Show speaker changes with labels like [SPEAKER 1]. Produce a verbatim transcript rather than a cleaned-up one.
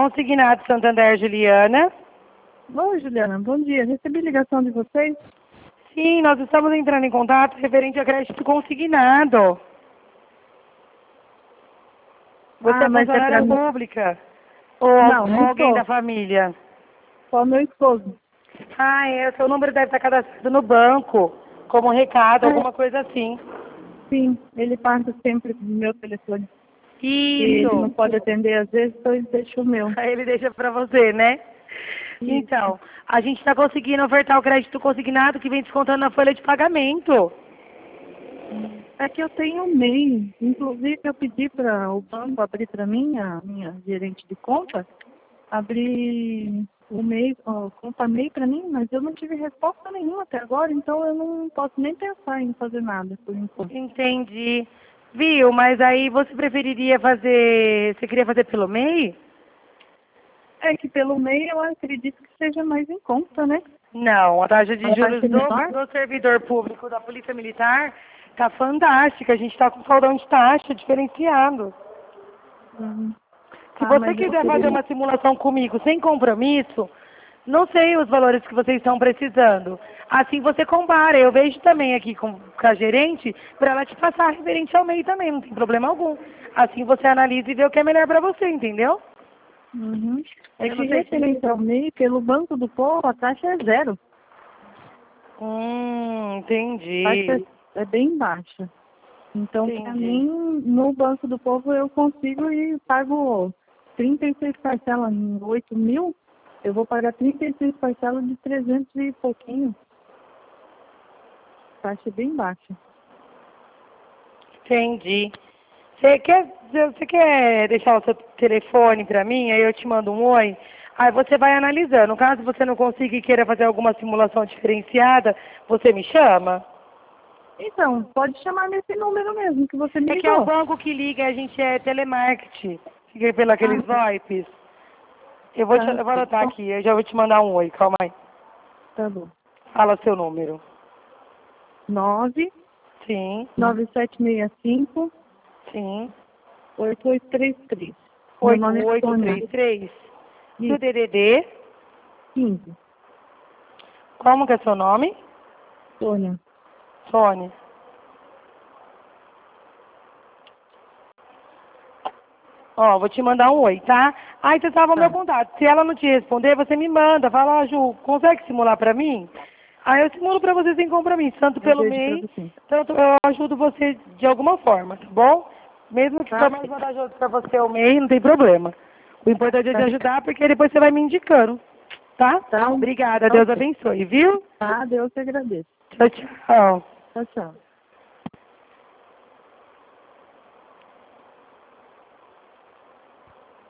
[SPEAKER 1] Consignado Santander, Juliana.
[SPEAKER 2] Oi, Juliana, bom dia. Recebi ligação de vocês?
[SPEAKER 1] Sim, nós estamos entrando em contato referente a crédito consignado. Você
[SPEAKER 2] Ah,
[SPEAKER 1] é
[SPEAKER 2] mas é
[SPEAKER 1] funcionária
[SPEAKER 2] pra mim?
[SPEAKER 1] pública? Ou
[SPEAKER 2] Não,
[SPEAKER 1] ou
[SPEAKER 2] não
[SPEAKER 1] alguém
[SPEAKER 2] sou.
[SPEAKER 1] da família?
[SPEAKER 2] Só meu esposo.
[SPEAKER 1] Ah, é, seu número deve estar cadastrado no banco, como recado,
[SPEAKER 2] É,
[SPEAKER 1] alguma coisa assim.
[SPEAKER 2] sim, ele passa sempre no meu telefone. E ele não
[SPEAKER 1] Isso.
[SPEAKER 2] pode atender às vezes, então ele deixa o meu.
[SPEAKER 1] Aí ele deixa pra você, né?
[SPEAKER 2] Isso.
[SPEAKER 1] Então, a gente está conseguindo ofertar o crédito consignado que vem descontando na folha de pagamento.
[SPEAKER 2] É que eu tenho um MEI. Inclusive, eu pedi para o banco abrir para mim, a minha gerente de conta, abrir o MEI, ó, conta MEI para mim, mas eu não tive resposta nenhuma até agora, então eu não posso nem pensar em fazer nada por enquanto.
[SPEAKER 1] Entendi. Viu? Mas aí você preferiria fazer. Você queria fazer pelo MEI?
[SPEAKER 2] É que pelo MEI eu acredito que seja mais em conta, né?
[SPEAKER 1] Não, a taxa de
[SPEAKER 2] A
[SPEAKER 1] juros
[SPEAKER 2] taxa é
[SPEAKER 1] do,
[SPEAKER 2] menor?
[SPEAKER 1] do servidor público da Polícia Militar tá fantástica. A gente está com saudão de taxa diferenciado.
[SPEAKER 2] Uhum.
[SPEAKER 1] Se
[SPEAKER 2] Ah,
[SPEAKER 1] você
[SPEAKER 2] mas eu
[SPEAKER 1] quiser fazer
[SPEAKER 2] queria.
[SPEAKER 1] uma simulação comigo sem compromisso, não sei os valores que vocês estão precisando. Assim você compara. Eu vejo também aqui com, com a gerente para ela te passar referente ao MEI também, não tem problema algum. Assim você analisa e vê o que é melhor para você, entendeu?
[SPEAKER 2] Uhum. É
[SPEAKER 1] Eu
[SPEAKER 2] que
[SPEAKER 1] não sei se...
[SPEAKER 2] referente ao MEI, pelo Banco do Povo, a taxa é zero.
[SPEAKER 1] Hum,
[SPEAKER 2] A taxa
[SPEAKER 1] entendi.
[SPEAKER 2] é bem baixa. Então, para
[SPEAKER 1] Entendi.
[SPEAKER 2] mim, no Banco do Povo, eu consigo e pago trinta e seis parcelas em oito mil. Eu vou pagar trinta e seis parcelas de trezentos e pouquinho. Taxa bem baixa.
[SPEAKER 1] Entendi. Você quer, você quer deixar o seu telefone para mim, aí eu te mando um oi, aí você vai analisando. Caso você não consiga e queira fazer alguma simulação diferenciada, você me chama.
[SPEAKER 2] Então, pode chamar nesse número mesmo que você me
[SPEAKER 1] É que é o
[SPEAKER 2] ligou.
[SPEAKER 1] banco que liga, a gente é telemarketing, fica pelos
[SPEAKER 2] Ah,
[SPEAKER 1] aqueles VoIPs. Eu vou, te,
[SPEAKER 2] tá.
[SPEAKER 1] eu vou anotar
[SPEAKER 2] Então,
[SPEAKER 1] aqui, eu já vou te mandar um oi, calma aí.
[SPEAKER 2] tá bom.
[SPEAKER 1] Fala seu número.
[SPEAKER 2] nove
[SPEAKER 1] Sim,
[SPEAKER 2] nove sete seis cinco
[SPEAKER 1] sim.
[SPEAKER 2] oito oito três três. Meu
[SPEAKER 1] oito
[SPEAKER 2] nome é
[SPEAKER 1] oito
[SPEAKER 2] Sônia.
[SPEAKER 1] três três. E o
[SPEAKER 2] Isso,
[SPEAKER 1] D D D?
[SPEAKER 2] quinze.
[SPEAKER 1] Como que é seu nome?
[SPEAKER 2] Sônia.
[SPEAKER 1] Sônia. Ó, vou te mandar um oi, tá? Aí você salva o meu
[SPEAKER 2] Tá.
[SPEAKER 1] contato. Se ela não te responder, você me manda. Fala, ó, Ju, consegue simular pra mim? Aí eu simulo pra você sem compromisso, tanto
[SPEAKER 2] Eu
[SPEAKER 1] pelo
[SPEAKER 2] vejo pra
[SPEAKER 1] MEI,
[SPEAKER 2] você.
[SPEAKER 1] tanto eu ajudo você de alguma forma, tá bom? Mesmo que
[SPEAKER 2] Tá?
[SPEAKER 1] for mais vantajoso pra você o MEI, não tem problema. O importante é te
[SPEAKER 2] Tá.
[SPEAKER 1] ajudar, porque depois você vai me indicando, tá?
[SPEAKER 2] Tá?
[SPEAKER 1] Obrigada,
[SPEAKER 2] Tá
[SPEAKER 1] Deus
[SPEAKER 2] ok.
[SPEAKER 1] abençoe, viu?
[SPEAKER 2] Tá, Deus te agradeço.
[SPEAKER 1] Tchau, tchau.
[SPEAKER 2] Tchau, tchau.